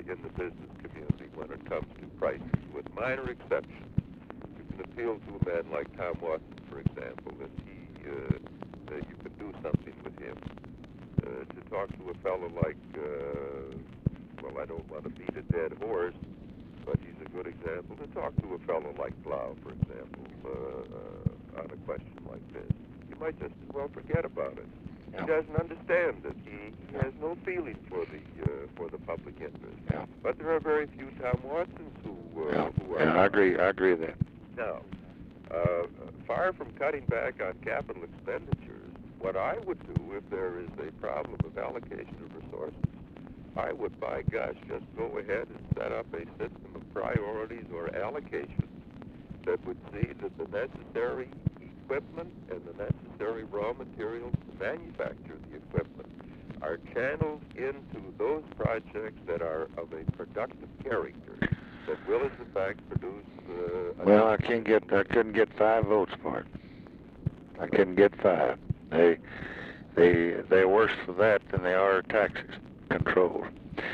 in the business community when it comes to prices, with minor exceptions. You can appeal to a man like Tom Watson, for example, and you can do something with him. To talk to a fellow like, well, I don't want to beat a dead horse, but he's a good example. To talk to a fellow like Blau, for example, on a question like this, you might just as well forget about it. Yeah. He doesn't understand it. He has no feeling for the public interest. Yeah. But there are very few Tom Watsons who are. Yeah, I agree with that. Now, far from cutting back on capital expenditures, what I would do if there is a problem of allocation of resources, I would, by gosh, just go ahead and set up a system of priorities or allocations that would see that the necessary equipment and the necessary raw materials to manufacture the equipment are channeled into those projects that are of a productive character, that will, in fact, produce. Well, I couldn't get 5 votes for it. I couldn't get 5. They're worse for that than they are taxes control.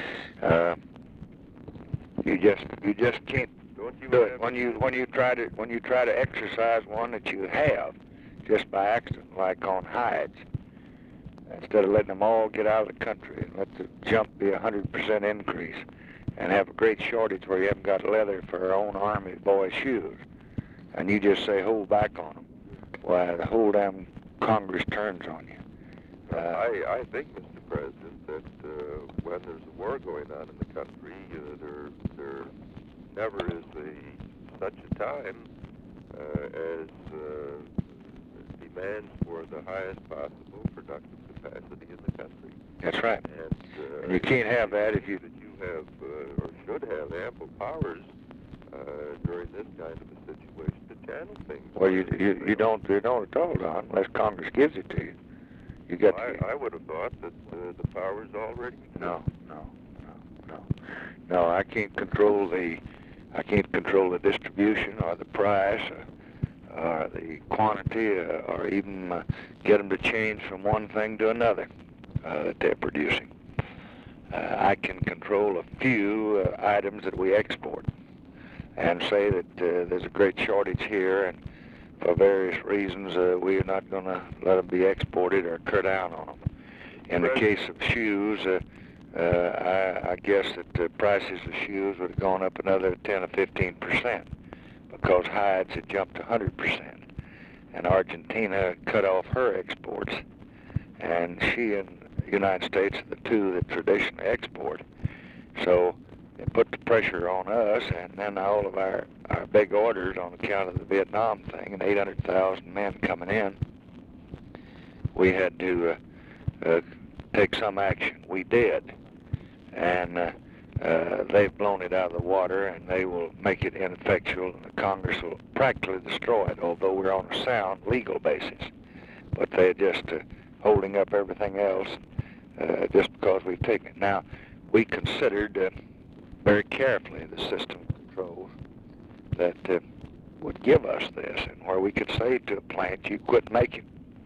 You just can't do it when you try to exercise one that you have just by accident, like on hides. Instead of letting them all get out of the country and let the jump be 100% increase, and have a great shortage where you haven't got leather for our own army boys' shoes, and you just say hold back on them, why the whole damn Congress turns on you. I think, Mr. President, that when there's a war going on in the country, there never is such a time as demands for the highest possible productive capacity in the country. That's right. And you can't have that if you have or should have ample powers during this kind of a situation to channel things. Well, you don't at all, Don, unless Congress gives it to you. You got. I would have thought that the powers already exist. No. I can't control the distribution or the price or the quantity or even get them to change from one thing to another that they're producing. I can control a few items that we export and say that there's a great shortage here, and for various reasons we're not going to let them be exported or cut down on them. In the case of shoes, I guess that the prices of shoes would have gone up another 10 or 15% because hides had jumped to 100%. And Argentina cut off her exports, and she and the United States are the two that traditionally export. So it put the pressure on us, and then all of our big orders on account of the Vietnam thing and 800,000 men coming in, we had to take some action. We did. And they've blown it out of the water, and they will make it ineffectual, and the Congress will practically destroy it, although we're on a sound legal basis. But they're just holding up everything else just because we've taken it. Now, we considered very carefully the system controls that would give us this, and where we could say to a plant, you quit making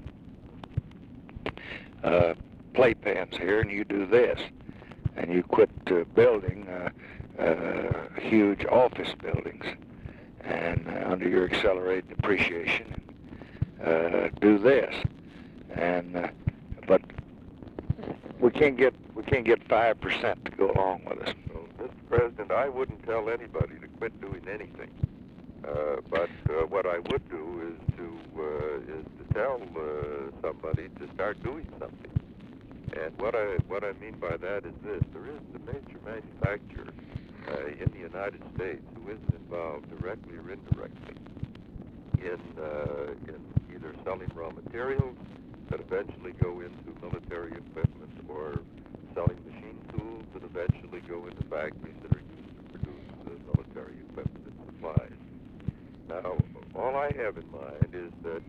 playpens here, and you do this. And you quit building huge office buildings, and under your accelerated depreciation, do this. And but we can't get 5% to go along with us. Well, Mr. President, I wouldn't tell anybody to quit doing anything. But what I would do is to tell somebody to start doing something. And what I mean by that is this: there is a major manufacturer in the United States who isn't involved directly or indirectly in either selling raw materials that eventually go into military equipment, or selling machine tools that eventually go into factories that are used to produce military equipment and supplies. Now, all I have in mind is that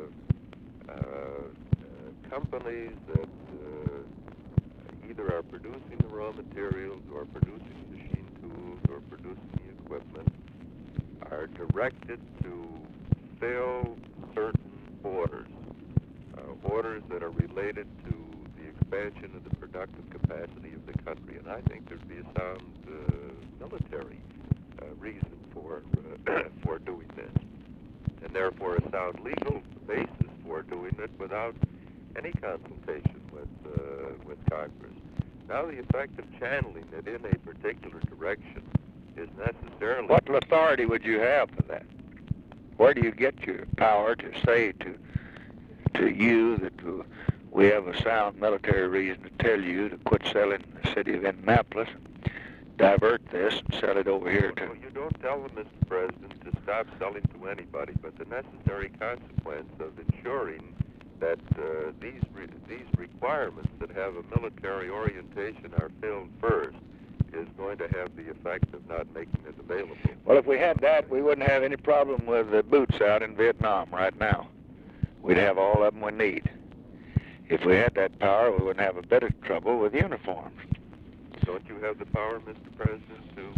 companies that either are producing the raw materials or producing machine tools or producing the equipment are directed to fill certain orders that are related to the expansion of the productive capacity of the country, and I think there'd be a sound military reason for for doing this, and therefore a sound legal basis for doing it without any consultation with Congress. Now, the effect of channeling it in a particular direction is necessarily... What authority would you have for that? Where do you get your power to say to you that we have a sound military reason to tell you to quit selling the city of Indianapolis, divert this, and sell it over here to... Well, you don't tell them, Mr. President, to stop selling to anybody, but the necessary consequence of ensuring that these requirements that have a military orientation are filled first is going to have the effect of not making it available. Well, if we had that, we wouldn't have any problem with the boots out in Vietnam right now. We'd have all of them we need. If we had that power, we wouldn't have a bit of trouble with uniforms. Don't you have the power, Mr. President, to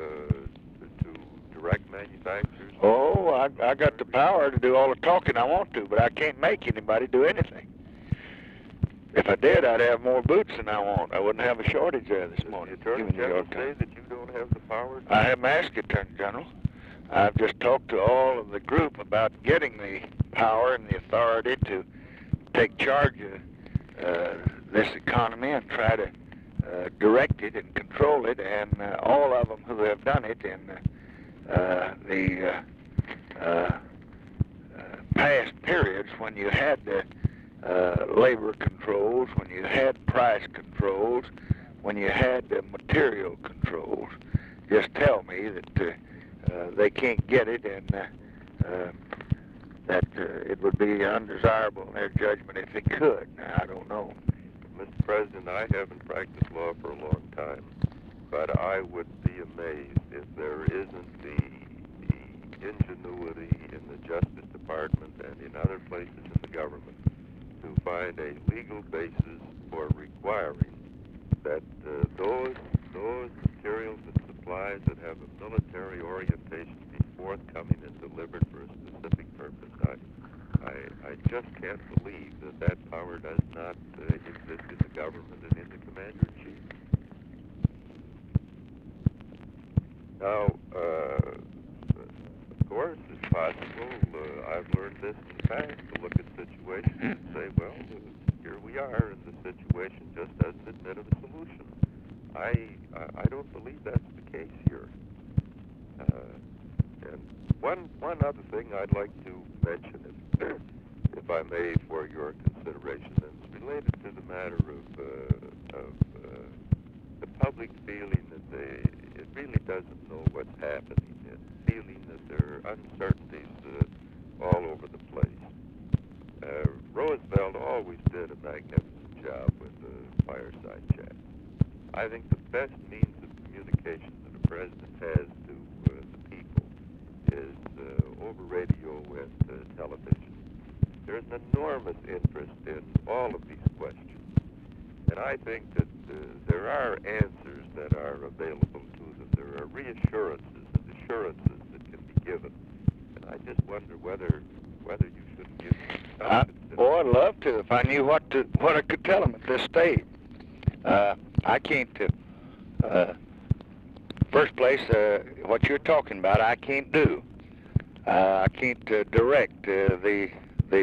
direct manufacturers? Oh, I got the power to do all the talking I want to, but I can't make anybody do anything. If I did, I'd have more boots than I want. I wouldn't have a shortage there this morning. Does the Attorney General say that you don't have the power? I haven't asked the Attorney General. I've just talked to all of the group about getting the power and the authority to take charge of this economy and try to direct it and control it, and all of them who have done it in the past periods when you had labor controls, when you had price controls, when you had material controls, just tell me that they can't get it, and that it would be undesirable in their judgment if they could. Now, I don't know. Mr. President, I haven't practiced law for a long time, but I would be amazed if there isn't the ingenuity in the Justice Department and in other places in the government to find a legal basis for requiring that those materials and supplies that have a military orientation be forthcoming and delivered for a specific purpose. I just can't believe that power does not exist in the government and in the Commander-in-Chief. Now, of course, it's possible, I've learned this in the past, to look at situations and say, well, here we are, and the situation just doesn't admit of a solution. I don't believe that's the case here. And one other thing I'd like to mention, if I may, for your consideration, and it's related to the matter of the public feeling that it really doesn't know what's happening, and feeling that there are uncertainties all over the place. Roosevelt always did a magnificent job with the fireside chat. I think the best means of communication that a president has to the people is over radio and television. There's an enormous interest in all of these questions. And I think that there are answers that are available to them. There are reassurances and assurances that can be given. And I just wonder whether you should give them some Oh, I'd love to if I knew what I could tell them at this stage. I can't. First place, what you're talking about, I can't do. I can't direct the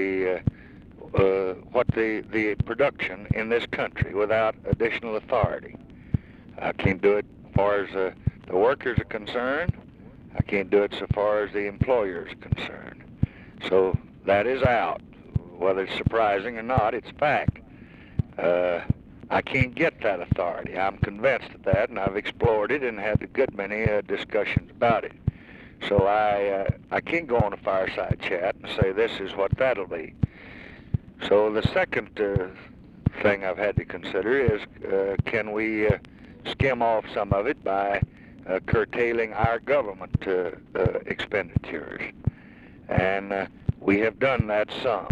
production in this country without additional authority. I can't do it as far as the workers are concerned. I can't do it so far as the employer is concerned. So that is out. Whether it's surprising or not, it's fact. I can't get that authority. I'm convinced of that, and I've explored it and had a good many discussions about it. So I can't go on a fireside chat and say this is what that'll be. So the second thing I've had to consider is can we skim off some of it by curtailing our government expenditures? And we have done that some.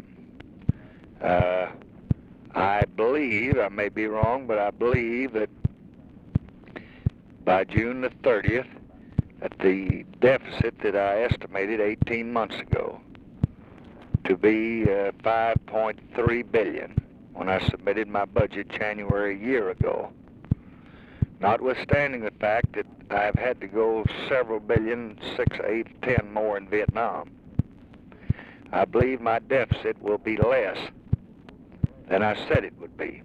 I believe, I may be wrong, but I believe that by June the 30th, that the deficit that I estimated 18 months ago to be $5.3 billion when I submitted my budget January a year ago. Notwithstanding the fact that I've had to go several billion, 6, 8, 10 more in Vietnam, I believe my deficit will be less than I said it would be.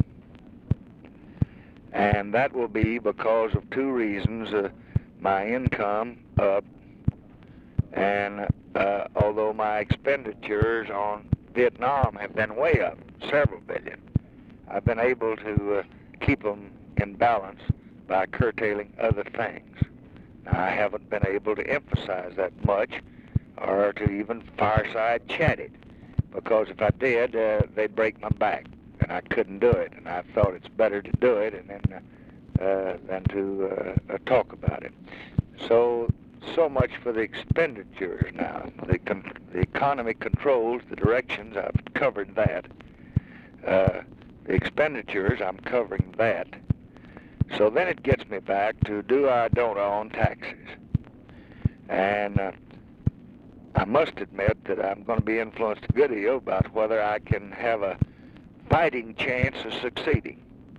And that will be because of two reasons. My income up, and although my expenditures on Vietnam have been way up, several billion, I've been able to keep them in balance by curtailing other things. Now, I haven't been able to emphasize that much or to even fireside chat it, because if I did, they'd break my back, and I couldn't do it, and I thought it's better to do it and then than to talk about it. So much for the expenditures now. The economy controls the directions. I've covered that. The expenditures, I'm covering that. So then it gets me back to do I, don't I on taxes. And I must admit that I'm going to be influenced a good deal about whether I can have a fighting chance of succeeding.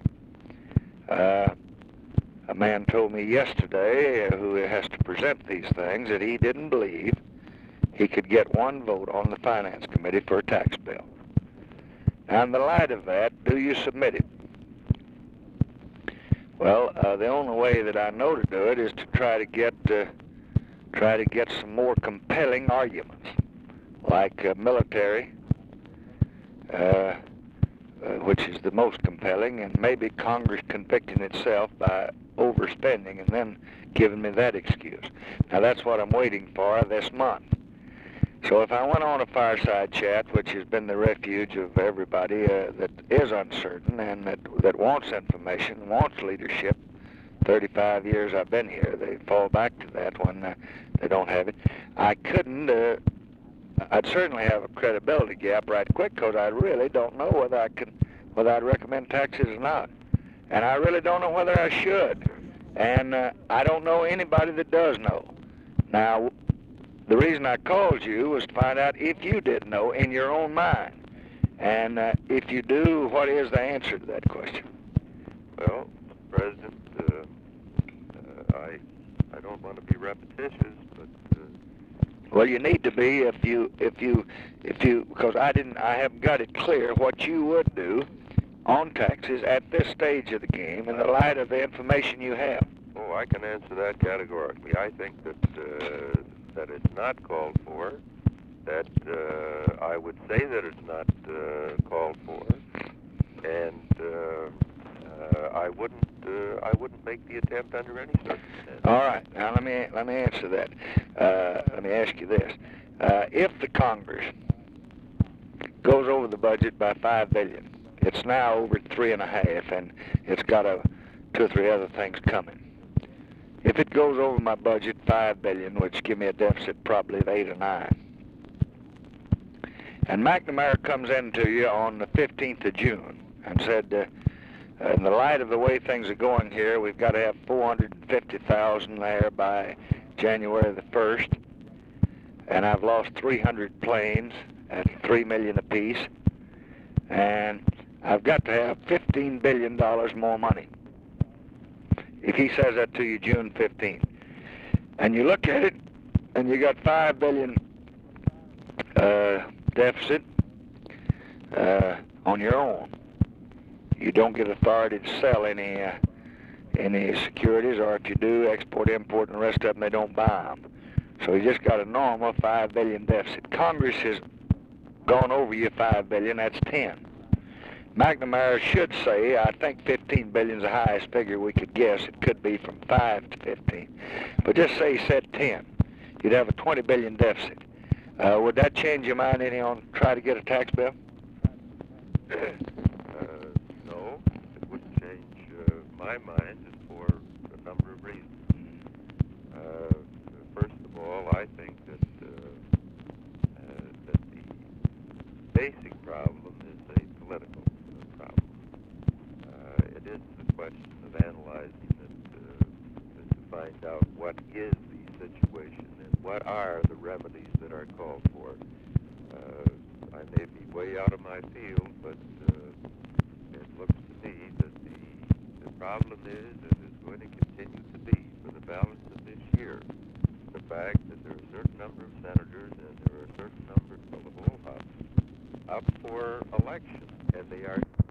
A man told me yesterday, who has to present these things, that he didn't believe he could get one vote on the Finance Committee for a tax bill. Now, in the light of that, do you submit it? Well, the only way that I know to do it is to try to get some more compelling arguments, like military, which is the most compelling, and maybe Congress convicting itself by overspending and then giving me that excuse. Now, that's what I'm waiting for this month. So if I went on a fireside chat, which has been the refuge of everybody that is uncertain and that wants information, wants leadership, 35 years I've been here, they fall back to that when they don't have it. I couldn't, I'd certainly have a credibility gap right quick, because I really don't know whether I'd recommend taxes or not. And I really don't know whether I should. And I don't know anybody that does know. Now, the reason I called you was to find out if you did know in your own mind. And if you do, what is the answer to that question? Well, Mr. President, I don't want to be repetitious, but well, you need to be if you because I haven't got it clear what you would do on taxes at this stage of the game in the light of the information you have. Oh, I can answer that categorically. I think that it's not called for, that I would say that it's not called for, and I wouldn't make the attempt under any circumstances. All right. Now let me answer that. Let me ask you this: if the Congress goes over the budget by $5 billion, it's now over $3.5 billion, and it's got 2 or 3 other things coming. If it goes over my budget $5 billion, which give me a deficit probably of 8 or 9, and McNamara comes into you on the 15th of June and said, in the light of the way things are going here, we've got to have 450,000 there by January the 1st, and I've lost 300 planes at $3 million apiece, and I've got to have $15 billion more money. If he says that to you June 15th, and you look at it, and you got $5 billion deficit on your own, you don't get authority to sell any securities, or if you do, export, import, and the rest of them, they don't buy them. So you just got a normal $5 billion deficit. Congress has gone over your $5 billion, that's 10. McNamara should say, I think 15 billion is the highest figure we could guess. It could be from 5 to 15. But just say he said 10. You'd have a 20 billion deficit. Would that change your mind any on try to get a tax bill? No, it wouldn't change my mind for a number of reasons. First of all, I think that the basic problem is a political problem. It is the question of analyzing it to find out what is the situation and what are the remedies that are called for. I may be way out of my field, but looks to me that the problem is, and is going to continue to be for the balance of this year, the fact that there are a certain number of senators and there are a certain number of the whole House up for election, and they are